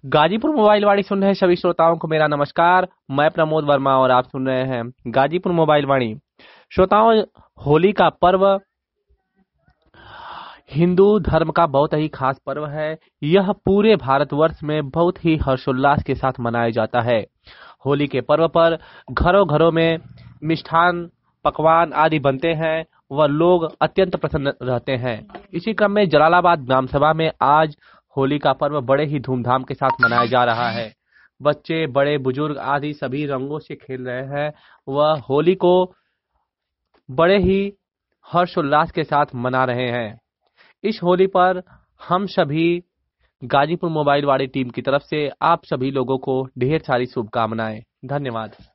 Ghazipur mobile वाणी सुन रहे सभी श्रोताओं को मेरा नमस्कार। मैं प्रमोद वर्मा और आप सुन रहे हैं गाजीपुर मोबाइल वाणी। श्रोताओं, होली का पर्व हिंदू धर्म का बहुत ही खास पर्व है। यह पूरे भारतवर्ष में बहुत ही हर्षोल्लास के साथ मनाया जाता है। होली के पर्व पर घरों घरों में मिष्ठान पकवान आदि बनते हैं व लोग अत्यंत प्रसन्न रहते हैं। इसी क्रम में जलालाबाद ग्राम सभा में आज होली का पर्व बड़े ही धूमधाम के साथ मनाया जा रहा है। बच्चे बड़े बुजुर्ग आदि सभी रंगों से खेल रहे हैं वह होली को बड़े ही हर्षोल्लास के साथ मना रहे हैं। इस होली पर हम सभी गाजीपुर मोबाइल वाली टीम की तरफ से आप सभी लोगों को ढेर सारी शुभकामनाएं। धन्यवाद।